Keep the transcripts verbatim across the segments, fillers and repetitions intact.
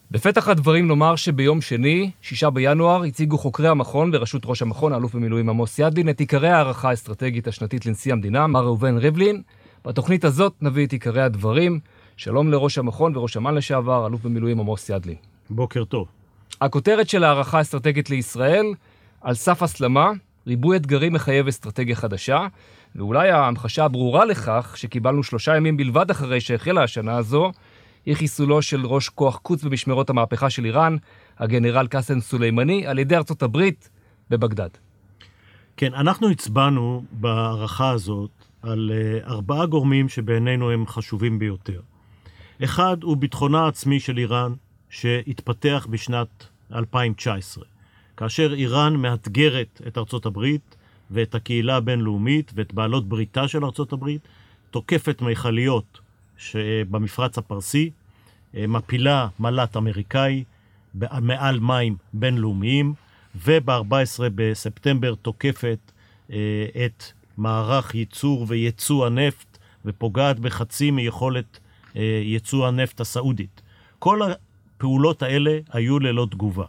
בפתח הדברים נאמר שביום שני, שישה בינואר, הציגו חוקרי המכון בראשות ראש המכון, האלוף במילואים עמוס ידלין, את עיקרי הערכה האסטרטגית השנתית לנשיא המדינה, מר ראובן ריבלין. בתוכנית הזאת נביא את עיקרי הדברים. שלום לראש המכון וראש אמ"ן לשעבר, אלוף במילואים עמוס ידלין. בוקר טוב. הכותרת של הערכה האסטרטגית לישראל, על סף הסלמה, ריבוי אתגרים מחייב אסטרטגיה חדשה, ואולי ההמחשה הברורה לכך שקיבלנו שלושה ימים בלבד אחרי שהחלה השנה הזו, היא חיסולו של ראש כוח קוץ במשמרות המהפכה של איראן, הגנרל קאסם סולימני, על ידי ארצות הברית בבגדד. כן, אנחנו הצבענו בהערכה הזאת על uh, ארבעה גורמים שבעינינו הם חשובים ביותר. אחד הוא ביטחונה העצמי של איראן, שהתפתח בשנת אלפיים תשע עשרה, כאשר איראן מאתגרת את ארצות הברית ואת הקהילה הבינלאומית ואת בעלות בריתה של ארצות הברית, תוקפת מיכליות שבמפרץ הפרסי, מפילה מל"ט אמריקאי מעל מים בינלאומיים, וב-ארבעה עשר בספטמבר תוקפת את מערך ייצור וייצוא הנפט, ופוגעת בחצי מיכולת ייצוא הנפט הסעודית. כל הפעולות האלה היו ללא תגובה.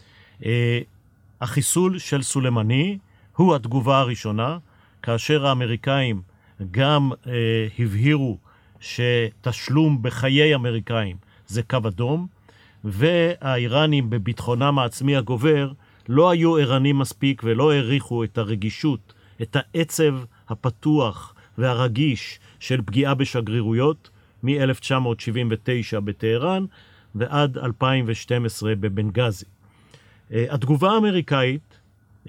החיסול של סולימני הוא התגובה הראשונה, כאשר האמריקאים גם הבהירו שתשלום בחיי אמריקאים זה קו אדום, והאיראנים בביטחונם העצמי הגובר לא היו ערנים מספיק ולא העריכו את הרגישות, את העצב הפתוח והרגיש של פגיעה בשגרירויות מ-אלף תשע מאות שבעים ותשע בטהרן ועד אלפיים ושתים עשרה בבנגזי. התגובה האמריקאית,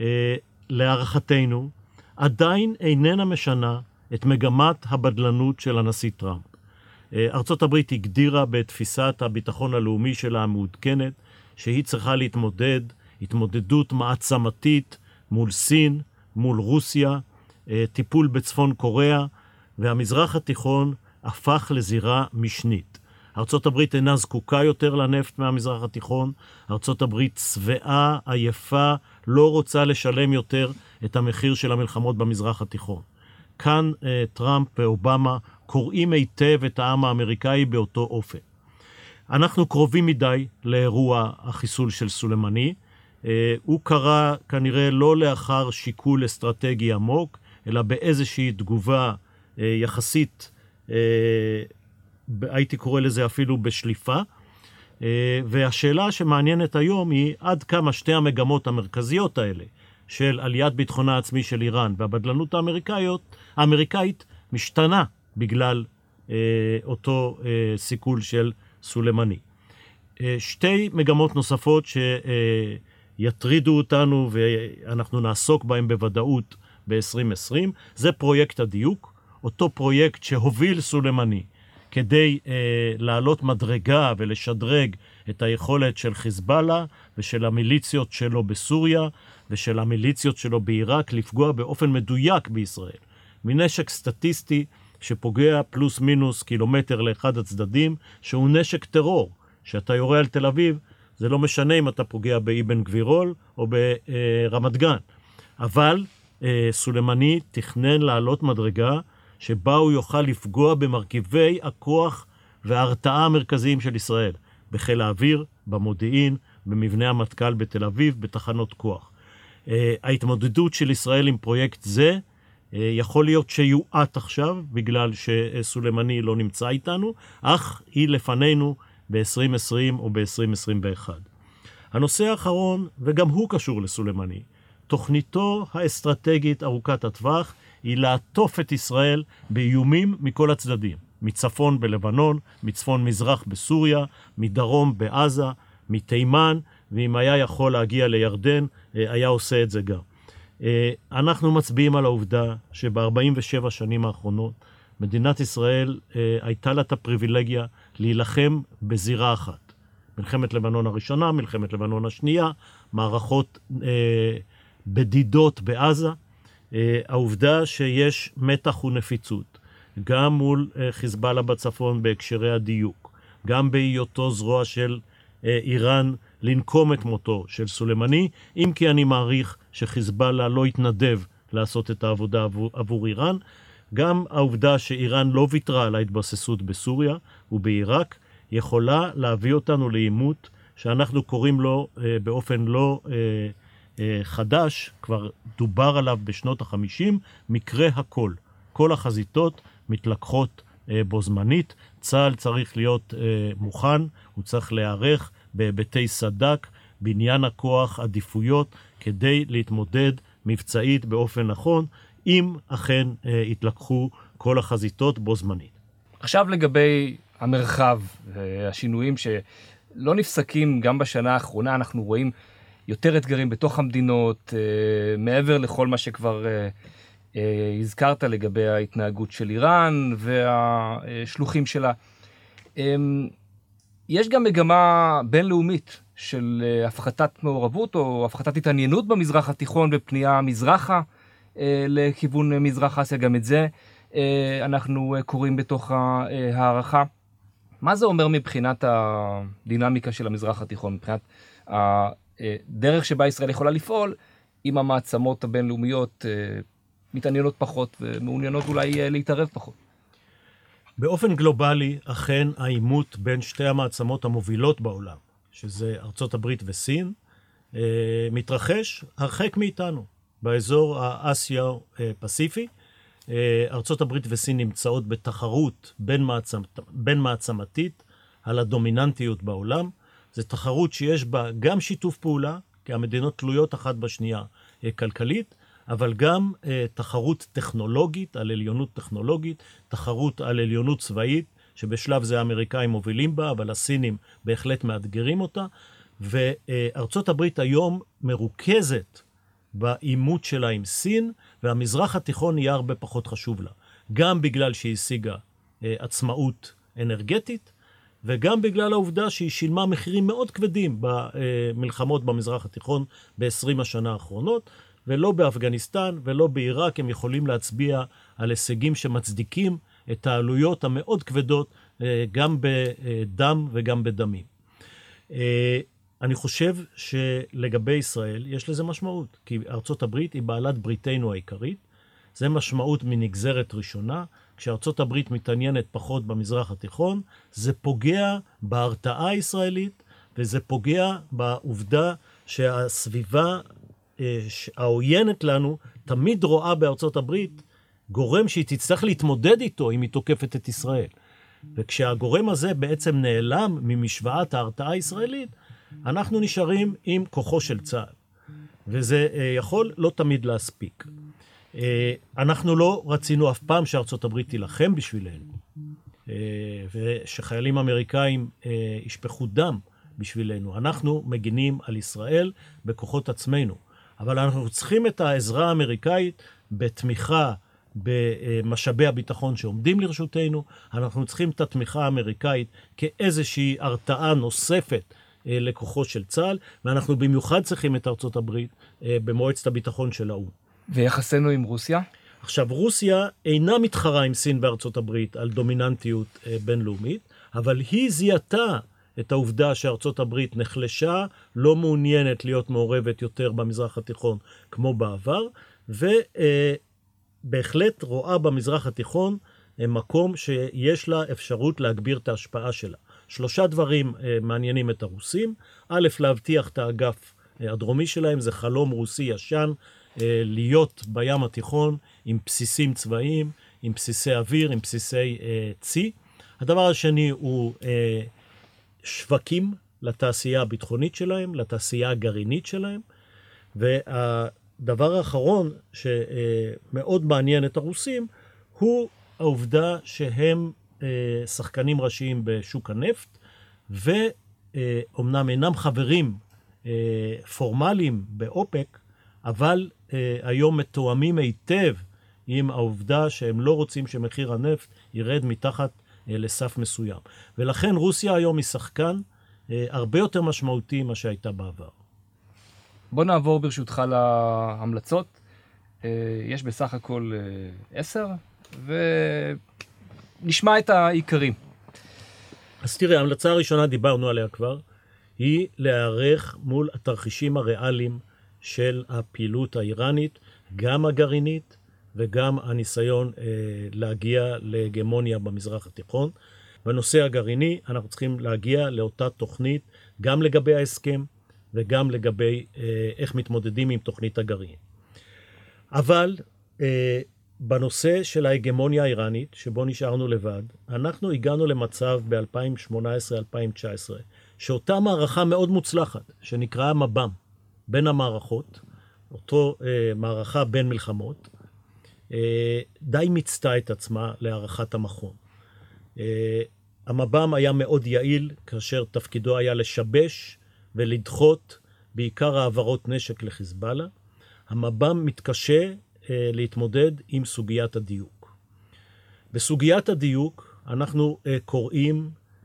להערכתנו, עדיין איננה משנה את מגמת הבדלנות של הנשיא טראמפ. ארצות הברית הגדירה בתפיסת הביטחון הלאומי שלה המעודכנת, שהיא צריכה להתמודד, התמודדות מעצמתית מול סין, מול רוסיה, טיפול בצפון קוריאה, והמזרח התיכון הפך לזירה משנית. ארצות הברית אינה זקוקה יותר לנפט מהמזרח התיכון, ארצות הברית צבעה, עייפה, לא רוצה לשלם יותר את המחיר של המלחמות במזרח התיכון. כאן טראמפ ואובמה קוראים היטב את העם האמריקאי באותו אופן. אנחנו קרובים מדי לאירוע החיסול של סולימני. הוא קרה כנראה לא לאחר שיקול אסטרטגי עמוק, אלא באיזושהי תגובה יחסית, הייתי קורא לזה אפילו בשליפה. והשאלה שמעניינת היום היא עד כמה שתי המגמות המרכזיות האלה, של עליית ביטחונה העצמי של איראן והבדלנות האמריקאיות, האמריקאית משתנה בגלל אה, אותו אה, סיכול של סולימני. אה, שתי מגמות נוספות שיטרידו אותנו ואנחנו נעסוק בהם בוודאות ב-עשרים עשרים, זה פרויקט הדיוק, אותו פרויקט שהוביל סולימני כדי אה, לעלות מדרגה ולשדרג את היכולת של חיזבאללה ושל המיליציות שלו בסוריה ושל המיליציות שלו בעיראק לפגוע באופן מדויק בישראל. מנשק סטטיסטי שפוגע פלוס מינוס קילומטר לאחד הצדדים, שהוא נשק טרור. שאתה יורה על תל אביב, זה לא משנה אם אתה פוגע באבן גבירול או ברמת גן. אבל אה, סולימני תכנן לעלות מדרגה שבה הוא יוכל לפגוע במרכיבי הכוח וההרתעה המרכזיים של ישראל. בחיל האוויר, במודיעין, במבנה המטכ"ל בתל אביב, בתחנות כוח. Uh, ההתמודדות של ישראל עם פרויקט זה, uh, יכול להיות שיועט עכשיו, בגלל שסולימני לא נמצא איתנו, אך היא לפנינו ב-עשרים עשרים או ב-עשרים עשרים ואחת. הנושא האחרון, וגם הוא קשור לסולימני, תוכניתו האסטרטגית ארוכת הטווח, היא לעטוף את ישראל באיומים מכל הצדדים. מצפון בלבנון, מצפון מזרח בסוריה, מדרום בעזה, מתימן, ואם היה יכול להגיע לירדן, היה עושה את זה גם. אנחנו מצביעים על העובדה שב-ארבעים ושבע שנים האחרונות, מדינת ישראל הייתה לה את הפריבילגיה להילחם בזירה אחת. מלחמת לבנון הראשונה, מלחמת לבנון השנייה, מערכות בדידות בעזה, העובדה שיש מתח ונפיצות, גם מול חיזבאללה בצפון בהקשרי הדיוק, גם בהיותו זרוע של איראן לנקום את מותו של סולימני, אם כי אני מעריך שחיזבאללה לא יתנדב לעשות את העבודה עבור, עבור איראן, גם העובדה שאיראן לא ויתרה על ההתבססות בסוריה ובעיראק, יכולה להביא אותנו לעימות שאנחנו קוראים לו באופן לא חדש, כבר דובר עליו בשנות החמישים, מקרה הכל. כל החזיתות מתלקחות בו זמנית. צה"ל צריך להיות מוכן, הוא צריך להיערך בהיבטי סד"כ, בניין הכוח, עדיפויות, כדי להתמודד מבצעית באופן נכון, אם אכן התלקחו כל החזיתות בו זמנית. עכשיו לגבי המרחב, השינויים שלא נפסקים גם בשנה האחרונה, אנחנו רואים יותר אתגרים בתוך המדינות, מעבר לכל מה שכבר הזכרת לגבי ההתנהגות של איראן והשלוחים שלה. יש גם מגמה בינלאומית של הפחתת מעורבות או הפחתת התעניינות במזרח התיכון ופנייה מזרחה לכיוון מזרח אסיה, גם את זה אנחנו קוראים בתוך הערכה. מה זה אומר מבחינת הדינמיקה של המזרח התיכון, מבחינת הדרך שבה ישראל יכולה לפעול, אם המעצמות הבינלאומיות מתעניינות פחות ומעוניינות אולי להתערב פחות? באופן גלובלי, אכן העימות בין שתי המעצמות המובילות בעולם, שזה ארצות הברית וסין, מתרחש הרחק מאיתנו, באזור האסיה-פסיפי. ארצות הברית וסין נמצאות בתחרות בין, מעצמ... בין מעצמתית על הדומיננטיות בעולם. זו תחרות שיש בה גם שיתוף פעולה, כי המדינות תלויות אחת בשנייה כלכלית, אבל גם תחרות טכנולוגית, על עליונות טכנולוגית, תחרות על עליונות צבאית, שבשלב זה האמריקאים מובילים בה, אבל הסינים בהחלט מאתגרים אותה, וארצות הברית היום מרוכזת בעימות שלה עם סין, והמזרח התיכון יהיה הרבה פחות חשוב לה. גם בגלל שהיא השיגה אה, עצמאות אנרגטית, וגם בגלל העובדה שהיא שילמה מחירים מאוד כבדים במלחמות במזרח התיכון ב-עשרים השנה האחרונות, ולא באפגניסטן ולא בעיראק הם יכולים להצביע על הישגים שמצדיקים את העלויות המאוד כבדות, אה, גם בדם וגם בדמים. אה, אני חושב שלגבי ישראל יש לזה משמעות, כי ארצות הברית היא בעלת בריתנו העיקרית, זה משמעות מנגזרת ראשונה, כשארצות הברית מתעניינת פחות במזרח התיכון, זה פוגע בהרתעה הישראלית, וזה פוגע בעובדה שהסביבה העוינת לנו תמיד רואה בארצות הברית גורם שהיא תצטרך להתמודד איתו אם היא תוקפת את ישראל. וכשהגורם הזה בעצם נעלם ממשוואת ההרתעה הישראלית, אנחנו נשארים עם כוחו של צה"ל, וזה יכול לא תמיד להספיק. אנחנו לא רצינו אף פעם שארצות הברית תילחם בשבילנו, ושחיילים אמריקאים ישפכו דם בשבילנו. אנחנו מגינים על ישראל בכוחות עצמנו, אבל אנחנו צריכים את העזרה האמריקאית בתמיכה במשאבי הביטחון שעומדים לרשותנו, אנחנו צריכים את התמיכה האמריקאית כאיזושהי הרתעה נוספת לכוחו של צה"ל, ואנחנו במיוחד צריכים את ארצות הברית במועצת הביטחון של האו"ם. ויחסנו עם רוסיה? עכשיו, רוסיה אינה מתחרה עם סין וארצות הברית על דומיננטיות בינלאומית, אבל היא זיהתה את העובדה שארצות הברית נחלשה, לא מעוניינת להיות מעורבת יותר במזרח התיכון כמו בעבר, ובהחלט רואה במזרח התיכון מקום שיש לה אפשרות להגביר את ההשפעה שלה. שלושה דברים מעניינים את הרוסים. א', להבטיח את האגף הדרומי שלהם, זה חלום רוסי ישן, להיות בים התיכון עם בסיסים צבאיים, עם בסיסי אוויר, עם בסיסי צי. הדבר השני הוא שווקים לתעשייה הביטחונית שלהם, לתעשייה הגרעינית שלהם. והדבר האחרון שמאוד מעניין את הרוסים, הוא העובדה שהם שחקנים ראשיים בשוק הנפט, ואומנם אינם חברים פורמליים באופק, אבל היום מתואמים היטב עם העובדה שהם לא רוצים שמחיר הנפט ירד מתחת לסף מסוים. ולכן רוסיה היום היא שחקן הרבה יותר משמעותי ממה שהייתה בעבר. בוא נעבור ברשותך להמלצות. יש בסך הכל עשר, ונשמע את העיקרים. אז תראה, ההמלצה הראשונה, דיברנו עליה כבר, היא להיערך מול התרחישים הריאליים של הפעילות האיראנית, גם הגרעינית וגם הניסיון אה, להגיע להגמוניה במזרח התיכון. בנושא הגרעיני אנחנו צריכים להגיע לאותה תוכנית גם לגבי ההסכם וגם לגבי אה, איך מתמודדים עם תוכנית הגרעין. אבל אה, בנושא של ההגמוניה האיראנית, שבו נשארנו לבד, אנחנו הגענו למצב ב-אלפיים שמונה עשרה אלפיים תשע עשרה, שאותה מערכה מאוד מוצלחת, שנקראה מב"ם, בין המערכות, אותו אה, מערכה בין מלחמות, אה, די מצתה את עצמה להערכת המכון. אה, המב"ם היה מאוד יעיל, כאשר תפקידו היה לשבש ולדחות בעיקר העברות נשק לחיזבאללה. המב"ם מתקשה אה, להתמודד עם סוגיית הדיוק. בסוגיית הדיוק אנחנו אה, קוראים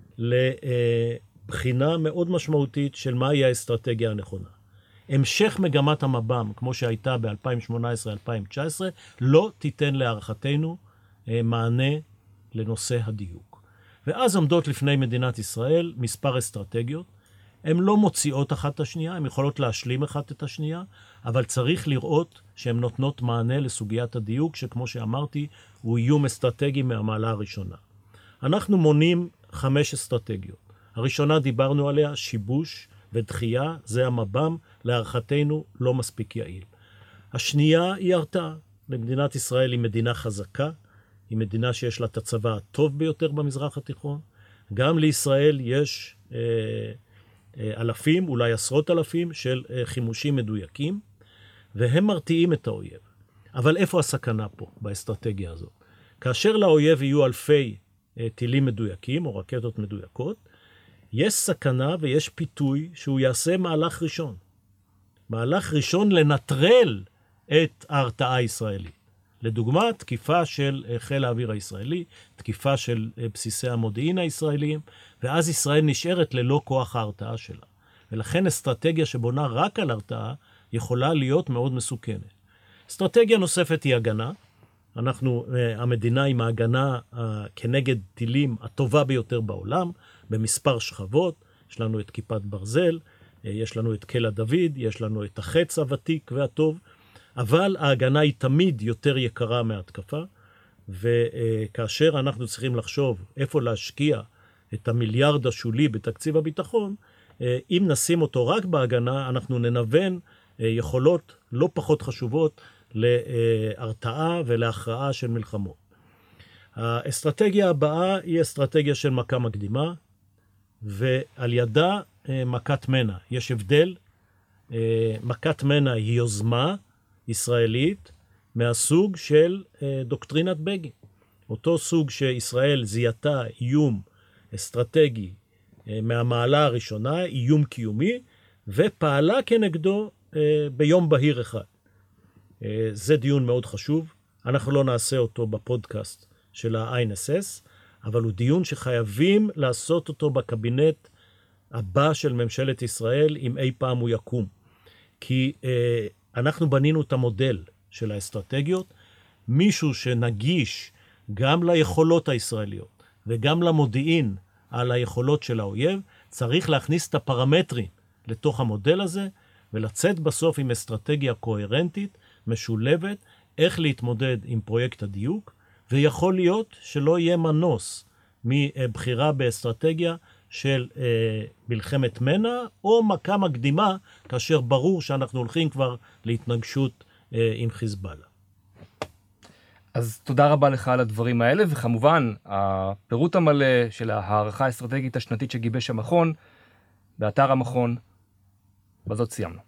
לבחינה מאוד משמעותית של מהי האסטרטגיה הנכונה. המשך מגמת המב"ם, כמו שהייתה ב-אלפיים שמונה עשרה אלפיים תשע עשרה, לא תיתן להערכתנו אה, מענה לנושא הדיוק. ואז עומדות לפני מדינת ישראל מספר אסטרטגיות. הן לא מוציאות אחת את השנייה, הן יכולות להשלים אחת את השנייה, אבל צריך לראות שהן נותנות מענה לסוגיית הדיוק, שכמו שאמרתי, הוא איום אסטרטגי מהמעלה הראשונה. אנחנו מונים חמש אסטרטגיות. הראשונה דיברנו עליה, שיבוש ודחייה, זה המב"ם, להערכתנו לא מספיק יעיל. השנייה היא הרתעה. למדינת ישראל היא מדינה חזקה, היא מדינה שיש לה את הצבא הטוב ביותר במזרח התיכון. גם לישראל יש אה, אה, אלפים, אולי עשרות אלפים של אה, חימושים מדויקים, והם מרתיעים את האויב. אבל איפה הסכנה פה, באסטרטגיה הזאת? כאשר לאויב יהיו אלפי אה, טילים מדויקים או רקטות מדויקות, יש סכנה ויש פיתוי שהוא יעשה מהלך ראשון. מהלך ראשון לנטרל את ההרתעה הישראלית. לדוגמה, תקיפה של חיל האוויר הישראלי, תקיפה של בסיסי המודיעין הישראליים, ואז ישראל נשארת ללא כוח ההרתעה שלה. ולכן אסטרטגיה שבונה רק על הרתעה יכולה להיות מאוד מסוכנת. אסטרטגיה נוספת היא הגנה. אנחנו, המדינה עם ההגנה כנגד טילים הטובה ביותר בעולם, במספר שכבות. יש לנו את כיפת ברזל, יש לנו את קלע דוד, יש לנו את החץ הוותיק והטוב, אבל ההגנה היא תמיד יותר יקרה מההתקפה, וכאשר אנחנו צריכים לחשוב איפה להשקיע את המיליארד השולי בתקציב הביטחון, אם נשים אותו רק בהגנה, אנחנו ננוון יכולות לא פחות חשובות להרתעה ולהכרעה של מלחמות. האסטרטגיה הבאה היא אסטרטגיה של מכה מקדימה, ועל ידה מכת מנע. יש הבדל, מכת מנע היא יוזמה ישראלית מהסוג של דוקטרינת בגין. אותו סוג שישראל זיהתה איום אסטרטגי מהמעלה הראשונה, איום קיומי, ופעלה כנגדו ביום בהיר אחד. זה דיון מאוד חשוב, אנחנו לא נעשה אותו בפודקאסט של ה-איי אן אס אס, אבל הוא דיון שחייבים לעשות אותו בקבינט הבא של ממשלת ישראל, אם אי פעם הוא יקום. כי אה, אנחנו בנינו את המודל של האסטרטגיות, מישהו שנגיש גם ליכולות הישראליות, וגם למודיעין על היכולות של האויב, צריך להכניס את הפרמטרים לתוך המודל הזה, ולצאת בסוף עם אסטרטגיה קוהרנטית, משולבת, איך להתמודד עם פרויקט הדיוק, ויכול להיות שלא יהיה מנוס מבחירה באסטרטגיה של אה, מלחמת מנע, או מכה מקדימה, כאשר ברור שאנחנו הולכים כבר להתנגשות אה, עם חיזבאללה. אז תודה רבה לך על הדברים האלה, וכמובן, הפירוט המלא של הערכה האסטרטגית השנתית שגיבש המכון, באתר המכון, בזאת סיימנו.